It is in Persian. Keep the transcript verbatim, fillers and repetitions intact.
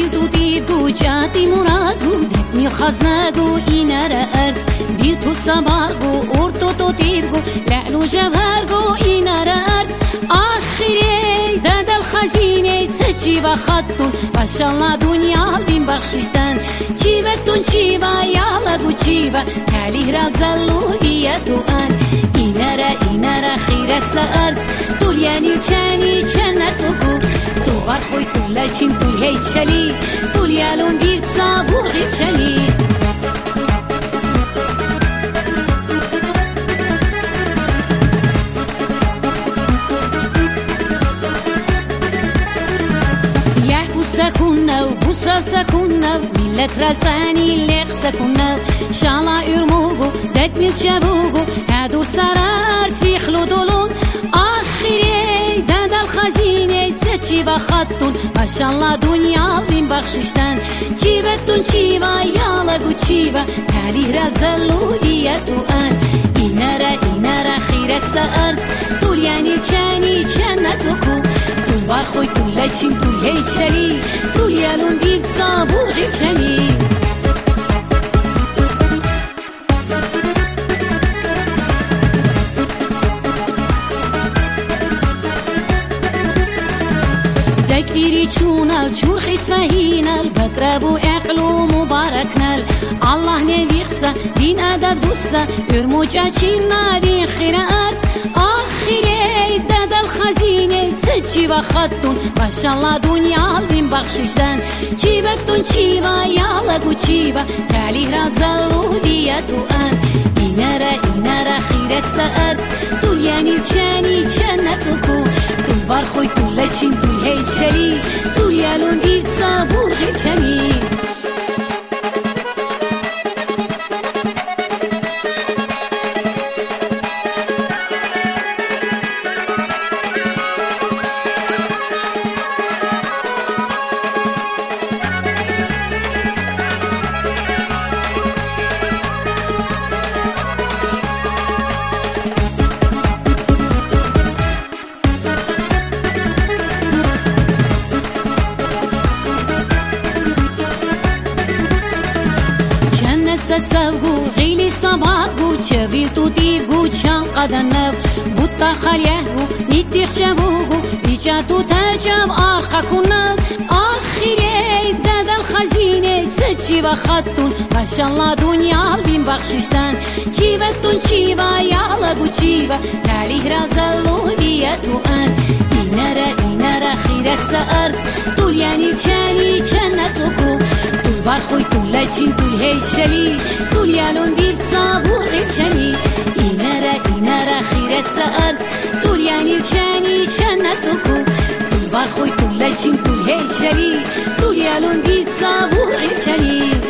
تو دیگو جاتی مرادو دت میل خزنگو اینا را ارز بی تو سباگو ارتو تو دیگو لعلو جوهرگو اینا را ارز آخری داد الخزینه تچی و خطون ماشالله دنیا بین بخشیشتن چی و تون چی و یالگو چی و تالیه را زلوهیتو ان اینا را اینا را خیره سرز طول یعنی چنی چنتو کو تو برخوی طول لچیم طول هیچلی طول یالون بیرد صابور غیچلی سكونة وبوسة سكونة ملت رالتاني اللي سكونة شالا يرموغو دات ميل شابوغو هادو تسارارت في خلودولون آخري داد الخزينة تسجي بخطون ما شاء الله دنيا بين بخششتان جيبتون شيبا يالغو شيبا تالي رازلو هيتو ان إنارا إنارا خير السأرز طول يعني چاني چانتوكو برخوی تو لچیم تو هیچلی تو یالون بیرد صابور غیچلی دکبیری چونال چورخی سفهینال بکرابو اقلو مبارکنال الله نویخسا دین ادب دوستا ارموجا چینا دین خیر ارز آخری داد الخزینه تجی و خطون ماشالله دنیا بین بخششتن جیبتون چی و یالگو چی و تالیه را زلوهیتو ان اینا را اینا را خیر سرز طول یعنی چنی چنتو کو تو برخوی تو لچین تو هیچلی تو یالون بیرد صابور غیچلی سسوغو غيلي صباغو شبيتو ديغو شان قدنب بوتا خليهو نيتير شبوغو بيجاتو تاجم آرخا كنب آخري داد الخزينة تجي وخطون ما شاء الله دنيا بين بخششتن جيبتون شيبا يالغو جيبا تاليه رازلو بيتو ان إنارا إنارا خير السأرز طول يعني چاني چنتوكو برخوی تو لچین تو هیچلی تو یالون بیرد صابور غیچلی اینا را اینا را خیر سرز تو یعنی چنی چنتو کو برخوی تو لچین تو هیچلی تو یالون بیرد صابور غیچلی